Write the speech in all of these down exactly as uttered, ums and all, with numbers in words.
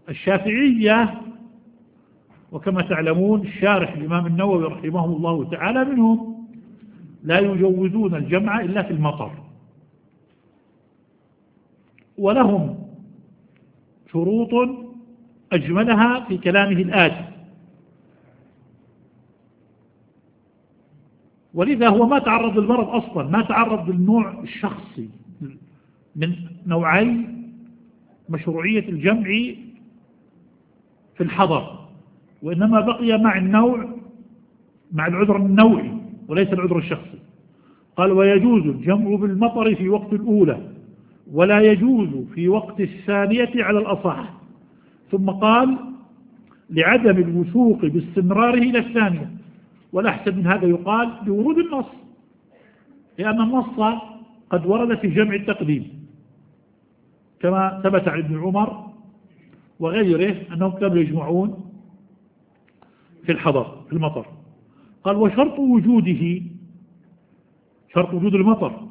الشافعية وكما تعلمون الشارح الإمام النووي رحمه الله تعالى منهم لا يجوزون الجمع إلا في المطر، ولهم شروط أجملها في كلامه الآتي. ولذا هو ما تعرض للمرض أصلا، ما تعرض للنوع الشخصي من نوعي مشروعية الجمع في الحضر، وإنما بقي مع النوع مع العذر النوعي وليس العذر الشخصي. قال ويجوز الجمع بالمطر في وقت الأولى ولا يجوز في وقت الثانية على الأصح. ثم قال لعدم الوثوق باستمراره إلى الثانية، والأحسن من هذا يقال بورود النص، لأن النص قد ورد في جمع التقديم كما ثبت عن ابن عمر وغيره أنهم كانوا يجمعون في الحضر في المطر. قال وشرط وجوده، شرط وجود المطر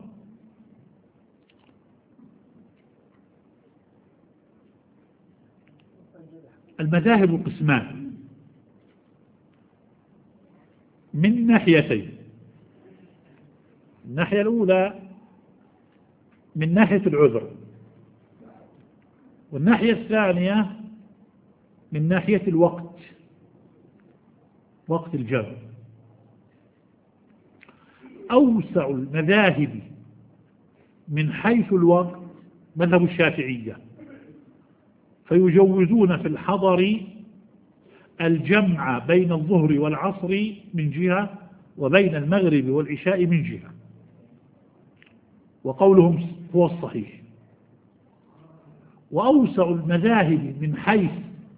المذاهب قسمان من ناحيتين. الناحية الأولى من ناحية العذر، والناحية الثانية من ناحية الوقت، وقت الجمع. أوسع المذاهب من حيث الوقت مذهب الشافعية، فيجوزون في الحضر الجمع بين الظهر والعصر من جهة وبين المغرب والعشاء من جهة، وقولهم هو الصحيح. وأوسع المذاهب من حيث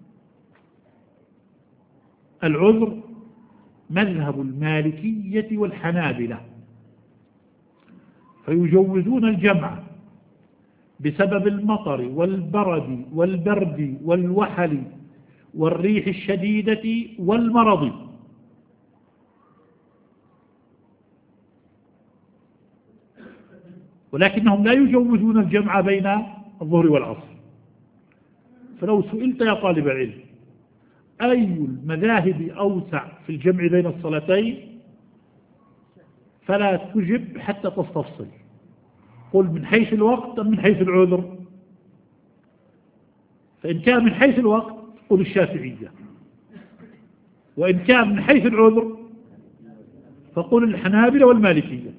العذر مذهب المالكية والحنابلة، فيجوزون الجمع بسبب المطر والبرد والبرد والوحل والريح الشديدة والمرض. ولكنهم لا يجوزون الجمع بين الظهر والعصر. فلو سئلت يا طالب العلم أي المذاهب أوسع في الجمع بين الصلاتين فلا تجب حتى تستفصل، قل من حيث الوقت أم من حيث العذر. فإن كان من حيث الوقت قل الشافعية، وإن كان من حيث العذر فقل الحنابلة والمالكية.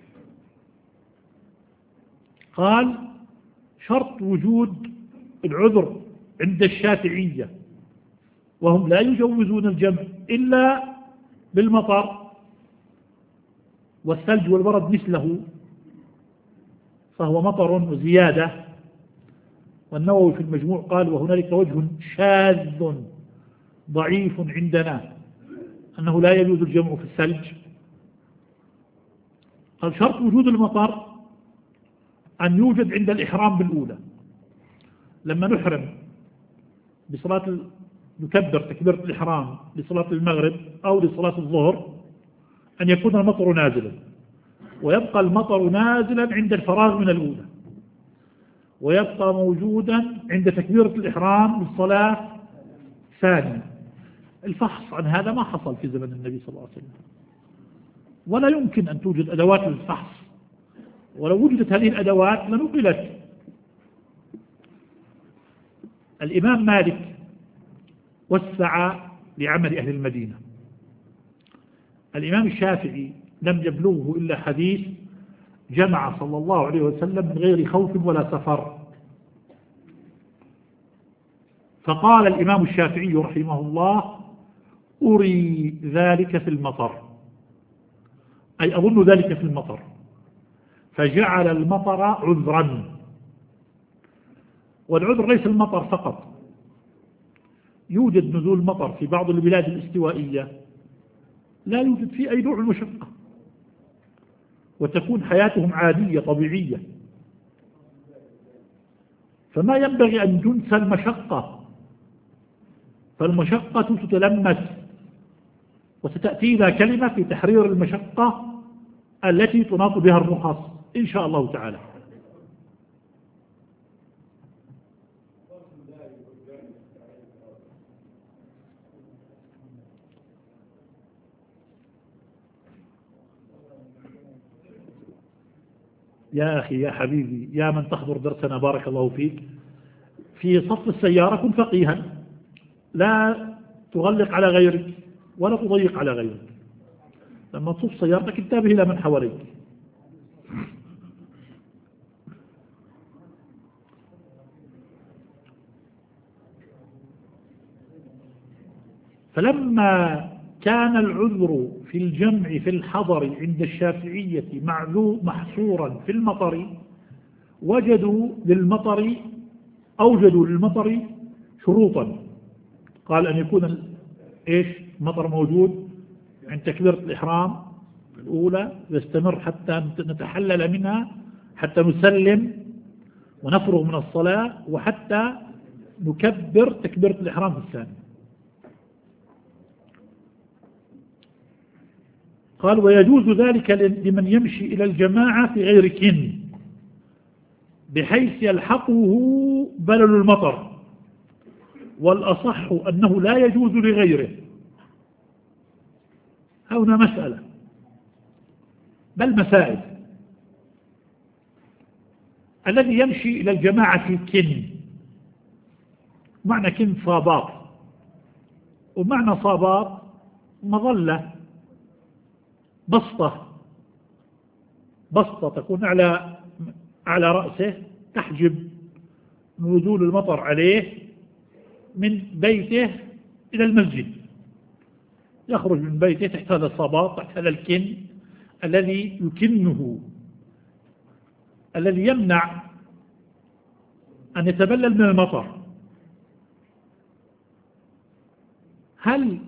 قال شرط وجود العذر عند الشافعية وهم لا يجوزون الجمع إلا بالمطر والثلج والبرد مثله، فهو مطر وزيادة. والنووي في المجموع قال وهنالك وجه شاذ ضعيف عندنا أنه لا يجوز الجمع في الثلج. قال شرط وجود المطر أن يوجد عند الإحرام بالأولى، لما نحرم بصلاة نكبر تكبيرة الإحرام لصلاة المغرب أو لصلاة الظهر أن يكون المطر نازلا، ويبقى المطر نازلا عند الفراغ من الأولى، ويبقى موجودا عند تكبيرة الإحرام للصلاة ثانية. الفحص عن هذا ما حصل في زمن النبي صلى الله عليه وسلم، ولا يمكن أن توجد أدوات للفحص، ولو وجدت هذه الأدوات لنقلت. الإمام مالك وسع لعمل أهل المدينة. الإمام الشافعي لم يبلغه إلا حديث جمع صلى الله عليه وسلم من غير خوف ولا سفر. فقال الإمام الشافعي رحمه الله أري ذلك في المطر، أي أظن ذلك في المطر، فجعل المطر عذرا. والعذر ليس المطر فقط، يوجد نزول مطر في بعض البلاد الاستوائية لا يوجد فيه أي نوع المشقة، وتكون حياتهم عادية طبيعية، فما ينبغي أن تنسى المشقة، فالمشقة تتلمس، وستأتينا كلمة في تحرير المشقة التي تناط بها الرخص إن شاء الله تعالى. يا أخي يا حبيبي يا من تحضر درسنا بارك الله فيك، في صف السيارة كن فقيها، لا تغلق على غيرك ولا تضيق على غيرك. لما تصف سيارتك انتبه إلى من حواليك. فلما كان العذر في الجمع في الحضر عند الشافعية محصورا في المطر، وجدوا للمطر أوجدوا للمطر شروطا. قال أن يكون إيش مطر موجود عند تكبيرة الإحرام الأولى، يستمر حتى نتحلل منها، حتى نسلم ونفرغ من الصلاة، وحتى نكبر تكبيرة الإحرام في الثاني. قال ويجوز ذلك لمن يمشي إلى الجماعة في غير كن، بحيث يلحقه بلل المطر، والأصح أنه لا يجوز لغيره. هنا مسألة بل مسائل. الذي يمشي إلى الجماعة في كن، معنى كن صابات، ومعنى صابات مظلة بسطة، بسطة تكون على على رأسه تحجب نزول المطر عليه من بيته إلى المسجد. يخرج من بيته تحت هذا الصباط، تحت هذا الكن الذي يكنه، الذي يمنع أن يتبلل من المطر. هل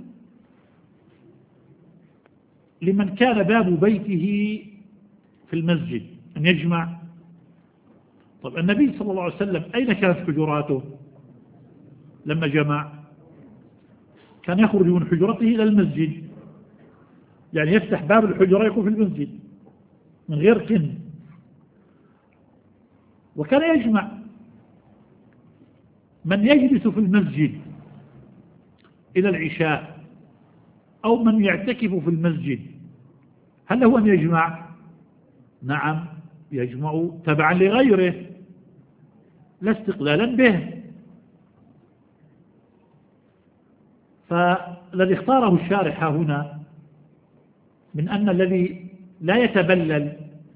لمن كان باب بيته في المسجد أن يجمع؟ طب النبي صلى الله عليه وسلم أين كانت حجراته لما جمع؟ كان يخرج من حجرته إلى المسجد، يعني يفتح باب الحجرة يكون في المسجد من غير كن، وكان يجمع. من يجلس في المسجد إلى العشاء أو من يعتكف في المسجد، هل هو أن يجمع؟ نعم يجمع تبعا لغيره لا استقلالا به. فالذي اختاره الشارح هنا من أن الذي لا يتبلل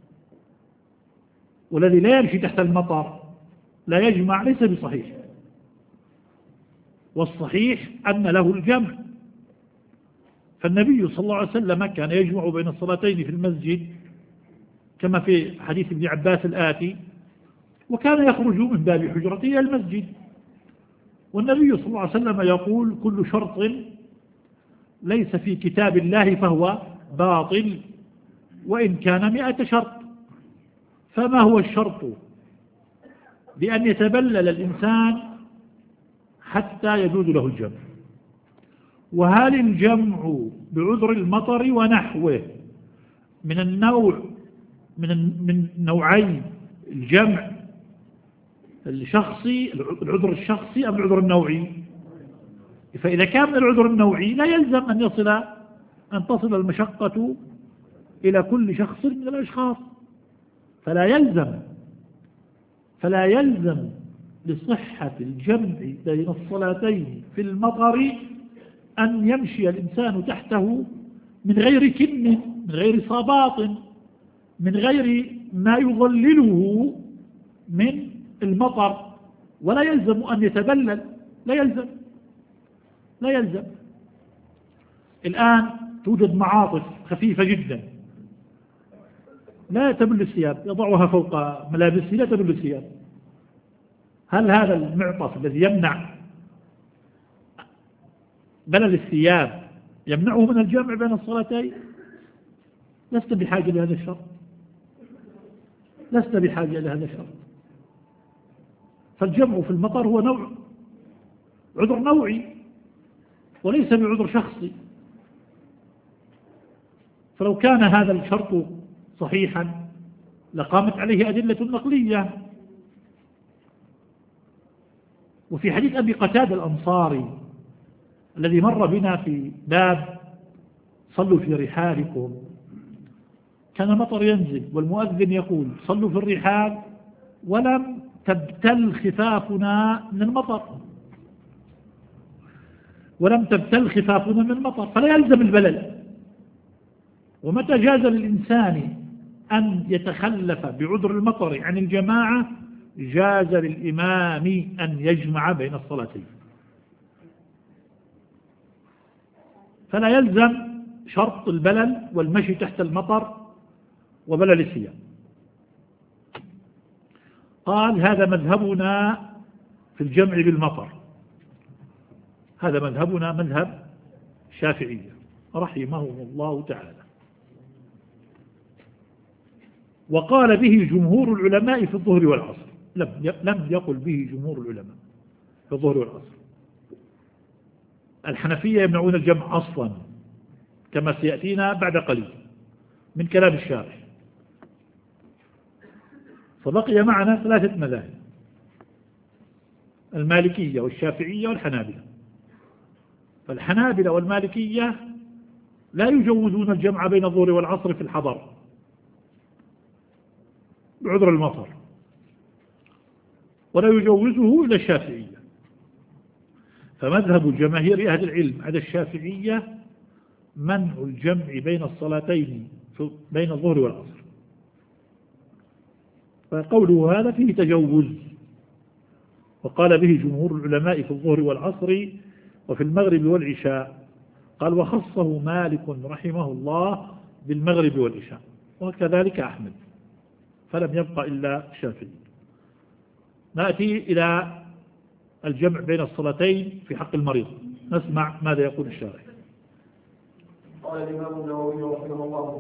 والذي لا يمشي تحت المطر لا يجمع ليس بصحيح، والصحيح أن له الجمع. فالنبي صلى الله عليه وسلم كان يجمع بين الصلاتين في المسجد كما في حديث ابن عباس الآتي، وكان يخرج من باب حجرته إلى المسجد. والنبي صلى الله عليه وسلم يقول كل شرط ليس في كتاب الله فهو باطل وإن كان مئة شرط. فما هو الشرط؟ بأن يتبلل الإنسان حتى يجوز له الجمع. وهل الجمع بعذر المطر ونحوه من النوع من من نوعي الجمع الشخصي، العذر الشخصي أم العذر النوعي؟ فإذا كان من العذر النوعي لا يلزم أن يصل أن تصل المشقة إلى كل شخص من الأشخاص، فلا يلزم فلا يلزم لصحة الجمع بين الصلاتين في المطر أن يمشي الإنسان تحته من غير كن، من غير صاباط، من غير ما يظلله من المطر، ولا يلزم أن يتبلل، لا يلزم لا يلزم. الآن توجد معاطف خفيفة جدا لا تبل الثياب، يضعها فوق ملابسه لا تبل الثياب. هل هذا المعطف الذي يمنع بلل الثياب يمنعه من الجمع بين الصلاتين؟ لست بحاجة لهذا الشرط، لست بحاجة لهذا الشرط. فالجمع في المطر هو نوع عذر نوعي وليس بعذر شخصي. فلو كان هذا الشرط صحيحا لقامت عليه أدلة نقلية. وفي حديث أبي قتادة الأنصاري الذي مر بنا في باب صلوا في رحالكم، كان مطر ينزل والمؤذن يقول صلوا في الرحال ولم تبتل خفافنا من المطر ولم تبتل خفافنا من المطر فلا يلزم البلل. ومتى جاز للإنسان أن يتخلف بعذر المطر عن الجماعة جاز للإمام أن يجمع بين الصلاتين، فلا يلزم شرط البلل والمشي تحت المطر وبلل الثياب. قال هذا مذهبنا في الجمع بالمطر، هذا مذهبنا مذهب الشافعية رحمهم الله تعالى. وقال به جمهور العلماء في الظهر والعصر، لم يقل به جمهور العلماء في الظهر والعصر. الحنفية يمنعون الجمع أصلا كما سيأتينا بعد قليل من كلام الشارح. فبقي معنا ثلاثة مذاهب: المالكية والشافعية والحنابلة. فالحنابلة والمالكية لا يجوزون الجمع بين الظهر والعصر في الحضر بعذر المطر، ولا يجوزه إلى الشافعية. فمذهب جماهير أهل العلم على الشافعية منع الجمع بين الصلاتين بين الظهر والعصر، فقوله هذا فيه تجوز. وقال به جمهور العلماء في الظهر والعصر وفي المغرب والعشاء. قال وخصه مالك رحمه الله بالمغرب والعشاء، وكذلك أحمد، فلم يبقى إلا الشافعي. نأتي إلى الجمع بين الصلاتين في حق المريض، نسمع ماذا يقول الشارح. قال الإمام النووي رحمه الله